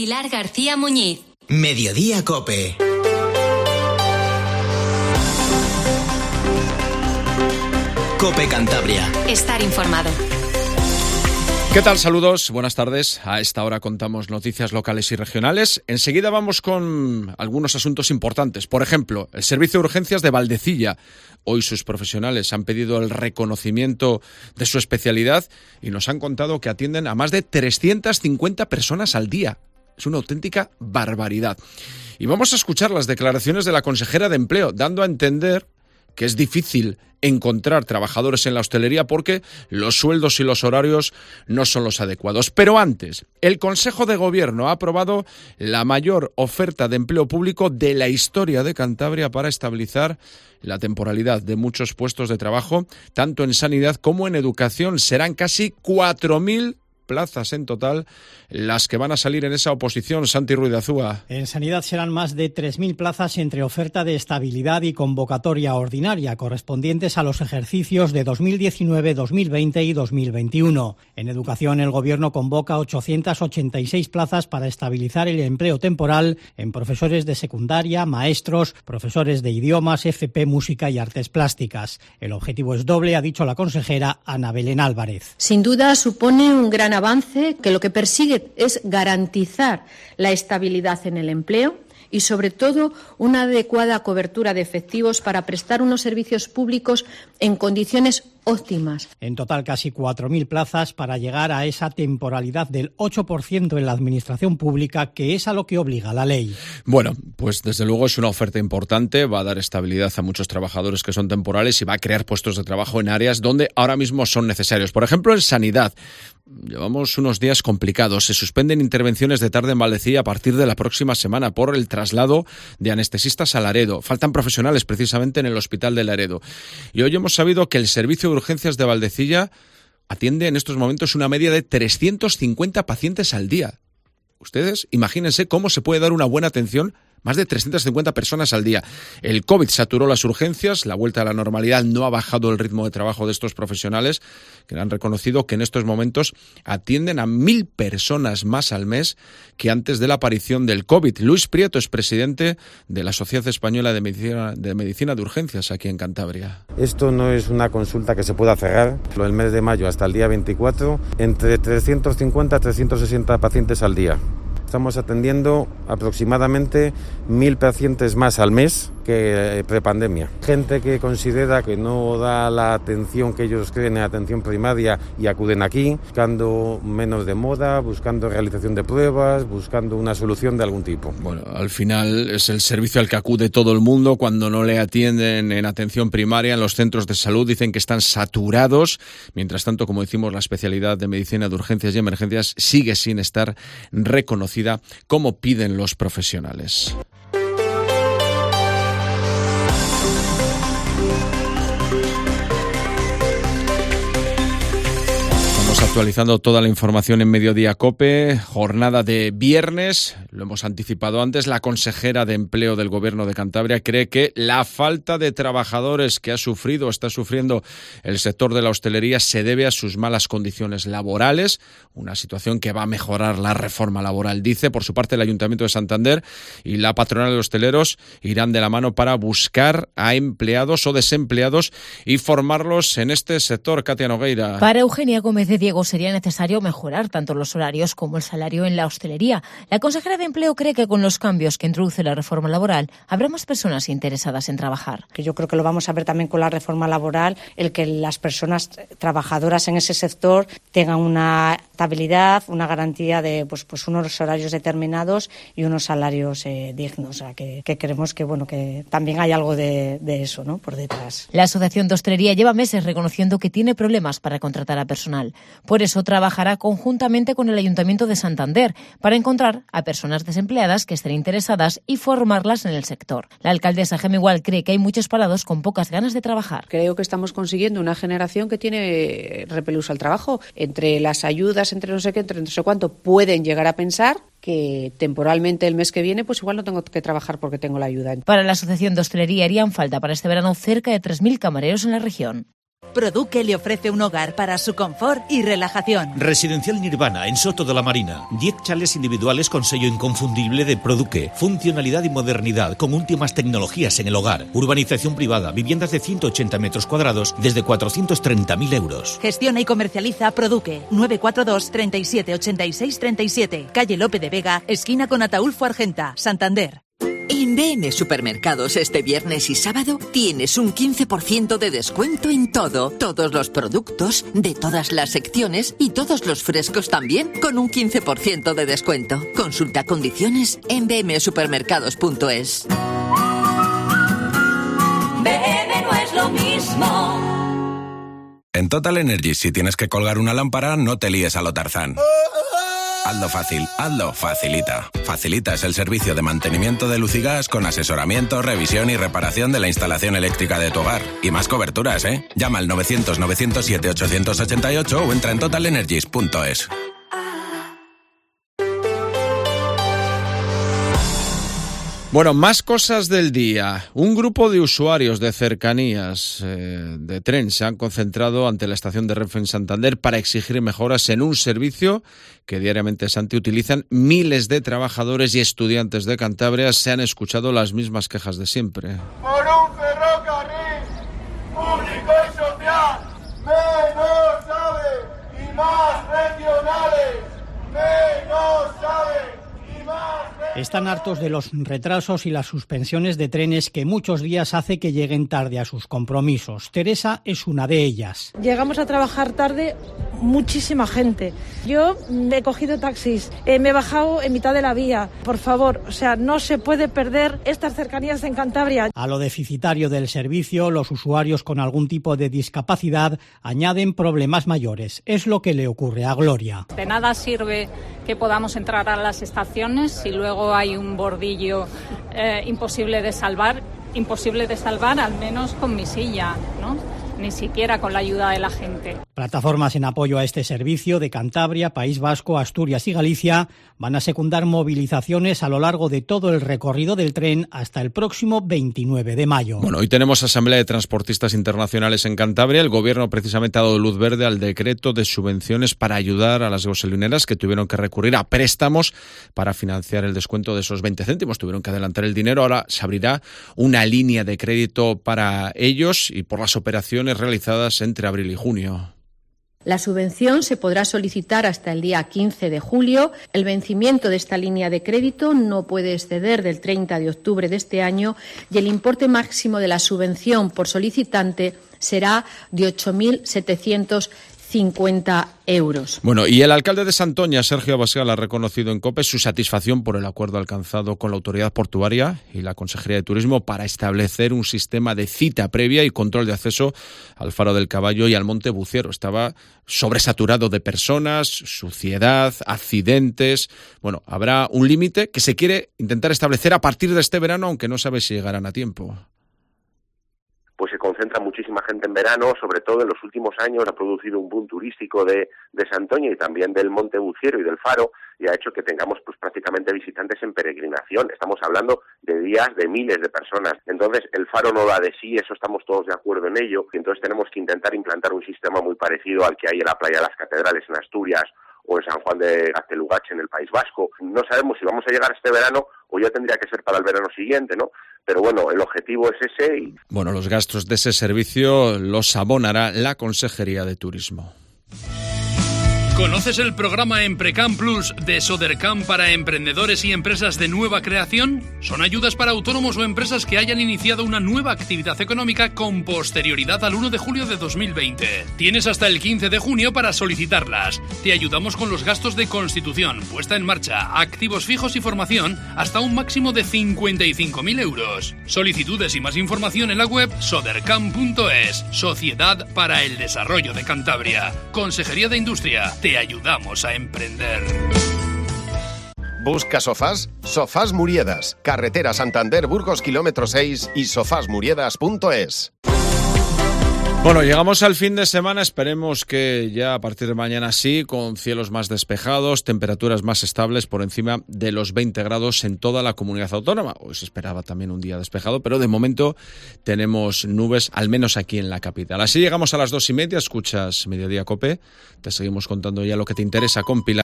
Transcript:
Pilar García Muñiz. Mediodía COPE. COPE Cantabria. Estar informado. ¿Qué tal? Saludos, buenas tardes. A esta hora contamos noticias locales y regionales. Enseguida vamos con algunos asuntos importantes. Por ejemplo, el Servicio de Urgencias de Valdecilla. Hoy sus profesionales han pedido el reconocimiento de su especialidad y nos han contado que atienden a más de 350 personas al día. Es una auténtica barbaridad. Y vamos a escuchar las declaraciones de la consejera de Empleo, dando a entender que es difícil encontrar trabajadores en la hostelería porque los sueldos y los horarios no son los adecuados. Pero antes, el Consejo de Gobierno ha aprobado la mayor oferta de empleo público de la historia de Cantabria para estabilizar la temporalidad de muchos puestos de trabajo, tanto en sanidad como en educación. Serán casi 4.000 plazas en total las que van a salir en esa oposición. Santi Ruiz de Azúa. En sanidad serán más de 3.000 plazas entre oferta de estabilidad y convocatoria ordinaria, correspondientes a los ejercicios de 2019, 2020 y 2021. En educación, el Gobierno convoca 886 plazas para estabilizar el empleo temporal en profesores de secundaria, maestros, profesores de idiomas, FP, música y artes plásticas. El objetivo es doble, ha dicho la consejera Ana Belén Álvarez. Sin duda supone un gran avance que lo que persigue es garantizar la estabilidad en el empleo y, sobre todo, una adecuada cobertura de efectivos para prestar unos servicios públicos en condiciones óptimas. En total, casi 4.000 plazas para llegar a esa temporalidad del 8% en la administración pública, que es a lo que obliga la ley. Bueno, pues desde luego es una oferta importante, va a dar estabilidad a muchos trabajadores que son temporales y va a crear puestos de trabajo en áreas donde ahora mismo son necesarios. Por ejemplo, en sanidad. Llevamos unos días complicados. Se suspenden intervenciones de tarde en Valdecilla a partir de la próxima semana por el traslado de anestesistas a Laredo. Faltan profesionales precisamente en el hospital de Laredo. Y hoy hemos sabido que el Servicio de Urgencias de Valdecilla atiende en estos momentos una media de 350 pacientes al día. Ustedes imagínense cómo se puede dar una buena atención. Más de 350 personas al día. El COVID saturó las urgencias, la vuelta a la normalidad no ha bajado el ritmo de trabajo de estos profesionales, que han reconocido que en estos momentos atienden a 1.000 personas más al mes que antes de la aparición del COVID. Luis Prieto es presidente de la Sociedad Española de Medicina de Urgencias aquí en Cantabria. Esto no es una consulta que se pueda cerrar. El mes de mayo hasta el día 24, entre 350 a 360 pacientes al día. Estamos atendiendo aproximadamente 1.000 pacientes más al mes que prepandemia. Gente que considera que no da la atención que ellos creen en atención primaria y acuden aquí, buscando menos demora, buscando realización de pruebas, buscando una solución de algún tipo. Bueno, al final es el servicio al que acude todo el mundo cuando no le atienden en atención primaria. En los centros de salud dicen que están saturados. Mientras tanto, como decimos, la especialidad de medicina de urgencias y emergencias sigue sin estar reconocida como piden los profesionales. Actualizando toda la información en Mediodía COPE, jornada de viernes, lo hemos anticipado antes, la consejera de Empleo del Gobierno de Cantabria cree que la falta de trabajadores que está sufriendo el sector de la hostelería se debe a sus malas condiciones laborales, una situación que va a mejorar la reforma laboral, dice. Por su parte, el Ayuntamiento de Santander y la patronal de hosteleros irán de la mano para buscar a empleados o desempleados y formarlos en este sector. Katia Nogueira. Para Eugenia Gómez de Diego sería necesario mejorar tanto los horarios como el salario en la hostelería. La consejera de Empleo cree que con los cambios que introduce la reforma laboral habrá más personas interesadas en trabajar. Que yo creo que lo vamos a ver también con la reforma laboral, el que las personas trabajadoras en ese sector tengan una estabilidad, una garantía de pues unos horarios determinados y unos salarios dignos. O sea, que creemos que también hay algo de eso, ¿no?, por detrás. La Asociación de Hostelería lleva meses reconociendo que tiene problemas para contratar a personal. Por eso trabajará conjuntamente con el Ayuntamiento de Santander para encontrar a personas desempleadas que estén interesadas y formarlas en el sector. La alcaldesa Gemma Igual cree que hay muchos parados con pocas ganas de trabajar. Creo que estamos consiguiendo una generación que tiene repelús al trabajo. Entre las ayudas, entre no sé qué, entre no sé cuánto, pueden llegar a pensar que temporalmente el mes que viene pues igual no tengo que trabajar porque tengo la ayuda. Para la Asociación de Hostelería harían falta para este verano cerca de 3.000 camareros en la región. Produque le ofrece un hogar para su confort y relajación. Residencial Nirvana, en Soto de la Marina. 10 chalets individuales con sello inconfundible de Produque. Funcionalidad y modernidad con últimas tecnologías en el hogar. Urbanización privada, viviendas de 180 metros cuadrados desde 430.000 euros. Gestiona y comercializa Produque. 942 37 86 37. Calle Lope de Vega, esquina con Ataúlfo Argenta, Santander. En BM Supermercados este viernes y sábado tienes un 15% de descuento en todo. Todos los productos, de todas las secciones y todos los frescos también con un 15% de descuento. Consulta condiciones en bmsupermercados.es. BM no es lo mismo. En Total Energies, si tienes que colgar una lámpara, no te líes a lo Tarzán. Hazlo fácil, hazlo Facilita. Facilita es el servicio de mantenimiento de luz y gas con asesoramiento, revisión y reparación de la instalación eléctrica de tu hogar. Y más coberturas, ¿eh? Llama al 900-907-888 o entra en totalenergies.es. Bueno, más cosas del día. Un grupo de usuarios de cercanías de tren se han concentrado ante la estación de Renfe en Santander para exigir mejoras en un servicio que diariamente utilizan miles de trabajadores y estudiantes de Cantabria. Se han escuchado las mismas quejas de siempre. Por un ferrocarril público y social, menos AVE y más regionales, menos AVE. Están hartos de los retrasos y las suspensiones de trenes que muchos días hace que lleguen tarde a sus compromisos. Teresa es una de ellas. Llegamos a trabajar tarde muchísima gente. Yo me he cogido taxis, me he bajado en mitad de la vía. Por favor, no se puede perder estas cercanías en Cantabria. A lo deficitario del servicio, los usuarios con algún tipo de discapacidad añaden problemas mayores. Es lo que le ocurre a Gloria. De nada sirve que podamos entrar a las estaciones si luego hay un bordillo imposible de salvar al menos con mi silla, ¿no? Ni siquiera con la ayuda de la gente. Plataformas en apoyo a este servicio de Cantabria, País Vasco, Asturias y Galicia van a secundar movilizaciones a lo largo de todo el recorrido del tren hasta el próximo 29 de mayo. Bueno, hoy tenemos Asamblea de Transportistas Internacionales en Cantabria. El Gobierno precisamente ha dado luz verde al decreto de subvenciones para ayudar a las gasolineras que tuvieron que recurrir a préstamos para financiar el descuento de esos 20 céntimos. Tuvieron que adelantar el dinero. Ahora se abrirá una línea de crédito para ellos y por las operaciones realizadas entre abril y junio. La subvención se podrá solicitar hasta el día 15 de julio. El vencimiento de esta línea de crédito no puede exceder del 30 de octubre de este año y el importe máximo de la subvención por solicitante será de 8.750 euros. Bueno, y el alcalde de Santoña, Sergio Abascal, ha reconocido en COPE su satisfacción por el acuerdo alcanzado con la autoridad portuaria y la Consejería de Turismo para establecer un sistema de cita previa y control de acceso al Faro del Caballo y al Monte Buciero. Estaba sobresaturado de personas, suciedad, accidentes. Bueno, habrá un límite que se quiere intentar establecer a partir de este verano, aunque no sabe si llegarán a tiempo. Pues se concentra muchísima gente en verano, sobre todo en los últimos años ha producido un boom turístico de Santoña y también del Monte Buciero y del Faro, y ha hecho que tengamos pues prácticamente visitantes en peregrinación. Estamos hablando de días de miles de personas. Entonces el Faro no da de sí, eso estamos todos de acuerdo en ello, y entonces tenemos que intentar implantar un sistema muy parecido al que hay en la Playa de las Catedrales en Asturias o en San Juan de Gaztelugatxe en el País Vasco. No sabemos si vamos a llegar este verano o ya tendría que ser para el verano siguiente, ¿no? Pero bueno, el objetivo es ese. Bueno, los gastos de ese servicio los abonará la Consejería de Turismo. ¿Conoces el programa Emprecam Plus de Sodercam para emprendedores y empresas de nueva creación? Son ayudas para autónomos o empresas que hayan iniciado una nueva actividad económica con posterioridad al 1 de julio de 2020. Tienes hasta el 15 de junio para solicitarlas. Te ayudamos con los gastos de constitución, puesta en marcha, activos fijos y formación hasta un máximo de 55.000 euros. Solicitudes y más información en la web sodercam.es. Sociedad para el Desarrollo de Cantabria. Consejería de Industria. Te ayudamos a emprender. ¿Busca sofás? Sofás Muriedas. Carretera Santander Burgos kilómetro 6 y sofásmuriedas.es. Bueno, llegamos al fin de semana, esperemos que ya a partir de mañana sí, con cielos más despejados, temperaturas más estables por encima de los 20 grados en toda la comunidad autónoma. Hoy se esperaba también un día despejado, pero de momento tenemos nubes, al menos aquí en la capital. Así llegamos a las 2:30, escuchas Mediodía COPE, te seguimos contando ya lo que te interesa con Pilar.